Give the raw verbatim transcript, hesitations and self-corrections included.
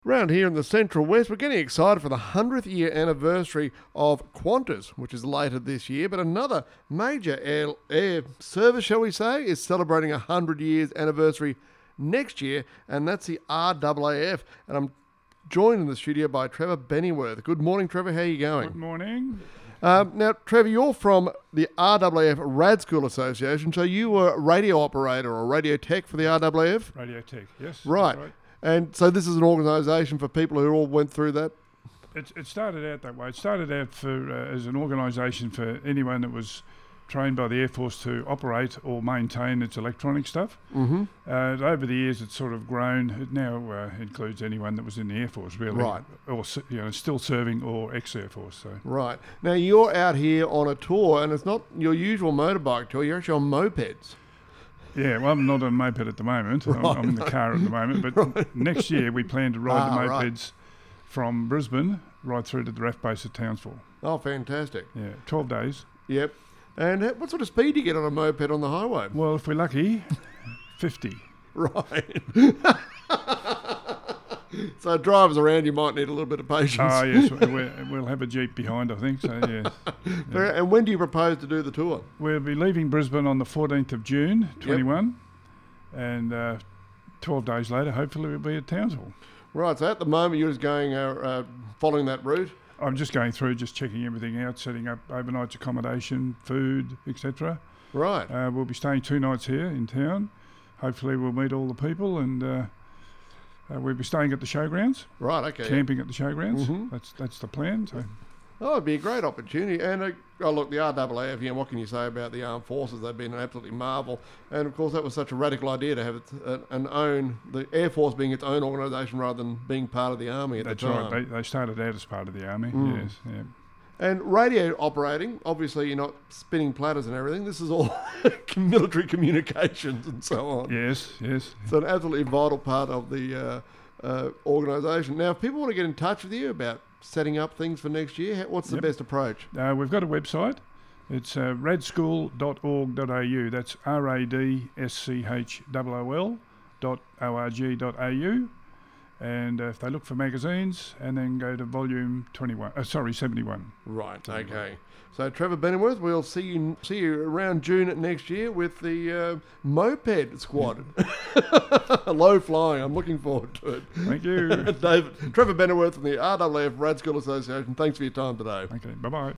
Round here in the Central West, we're getting excited for the hundredth year anniversary of Qantas, which is later this year, but another major air, air service, shall we say, is celebrating a hundred years anniversary next year, and that's the R A A F. And I'm joined in the studio by Trevor Bennyworth. Good morning, Trevor. How are you going? Good morning. Um, now, Trevor, you're from the R A A F Rad School Association, so you were a radio operator or radio tech for the R A A F? Radio Tech, yes. Right. right. And so this is an organisation for people who all went through that? It, it started out that way. It started out for uh, as an organisation for anyone that was trained by the Air Force to operate or maintain its electronic stuff. Mm-hmm. Uh, over the years, it's sort of grown. It now uh, includes anyone that was in the Air Force, really. Right. Or, you know, still serving or ex-Air Force. So. Right. Now, you're out here on a tour, and it's not your usual motorbike tour. You're actually on mopeds. Yeah, well, I'm not on a moped at the moment. Right. I'm, I'm in the car at the moment. But right. next year, we plan to ride ah, the mopeds right. from Brisbane right through to the R A F base at Townsville. Oh, fantastic. Yeah, twelve days. Yep. And what sort of speed do you get on a moped on the highway? Well, if we're lucky, fifty. Right. So drivers around, you might need a little bit of patience. Oh, yes. we're, we'll have a Jeep behind, I think. So, yeah. yeah. And when do you propose to do the tour? We'll be leaving Brisbane on the fourteenth of June, twenty-one. Yep. And uh, twelve days later, hopefully, we'll be at Townsville. Right. So at the moment, you're just going, uh, uh, following that route? I'm just going through, just checking everything out, setting up overnight accommodation, food, et cetera. Right. Uh, we'll be staying two nights here in town. Hopefully, we'll meet all the people and... Uh, Uh, we'll be staying at the showgrounds. Right, okay. Camping at the showgrounds. Mm-hmm. That's that's the plan. So. Oh, it'd be a great opportunity. And, uh, oh, look, the R A A F, you know, what can you say about the armed forces? They've been an absolutely marvel. And, of course, that was such a radical idea to have it, uh, an own, the Air Force being its own organisation rather than being part of the Army at that's the time. That's right. They, they started out as part of the Army, mm. yes. Yeah. And radio operating, obviously you're not spinning platters and everything. This is all military communications and so on. Yes, yes. It's an absolutely vital part of the... Uh, Uh, organisation. Now, if people want to get in touch with you about setting up things for next year, what's the yep. best approach? Uh, we've got a website. It's uh, radschool dot org dot a u. That's R A D S C H O O L dot O R G dot A U. And uh, if they look for magazines, and then go to volume twenty-one, uh, sorry, seventy-one. Right, okay. So Trevor Bennyworth, we'll see you see you around June next year with the uh, moped squad. Low flying, I'm looking forward to it. Thank you. David, Trevor Bennyworth from the R A A F Rad School Association, thanks for your time today. Okay, bye-bye.